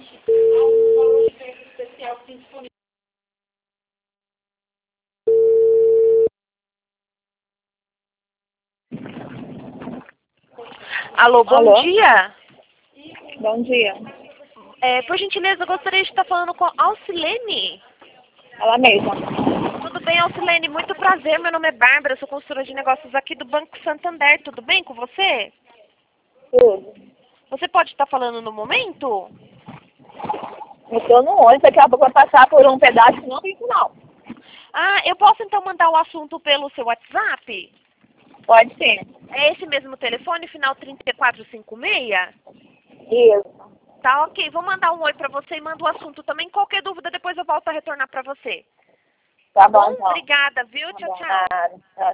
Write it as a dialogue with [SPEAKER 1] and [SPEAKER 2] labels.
[SPEAKER 1] algum valor de preço especial que tem disponível. Alô, bom
[SPEAKER 2] Alô?
[SPEAKER 1] dia.
[SPEAKER 2] Bom dia.
[SPEAKER 1] Por gentileza, eu gostaria de estar falando com a Alcilene.
[SPEAKER 2] Ela mesma.
[SPEAKER 1] Tudo bem, Alcilene? Muito prazer. Meu nome é Bárbara, sou consultora de negócios aqui do Banco Santander. Tudo bem com você?
[SPEAKER 2] Tudo.
[SPEAKER 1] Você pode estar falando no momento?
[SPEAKER 2] Eu tô no ônibus, daqui a pouco eu vou passar por um pedaço que não tem sinal.
[SPEAKER 1] Ah, eu posso então mandar o assunto pelo seu WhatsApp?
[SPEAKER 2] Pode sim.
[SPEAKER 1] É esse mesmo telefone, final 3456?
[SPEAKER 2] Isso.
[SPEAKER 1] Tá, ok. Vou mandar um oi pra você e mando o assunto também. Qualquer dúvida, depois eu volto a retornar pra você.
[SPEAKER 2] Tá
[SPEAKER 1] Tá
[SPEAKER 2] bom,
[SPEAKER 1] bom?
[SPEAKER 2] então.
[SPEAKER 1] Obrigada, viu?
[SPEAKER 2] Tá
[SPEAKER 1] Tchau,
[SPEAKER 2] bom.
[SPEAKER 1] tchau.
[SPEAKER 2] Nada. Tchau.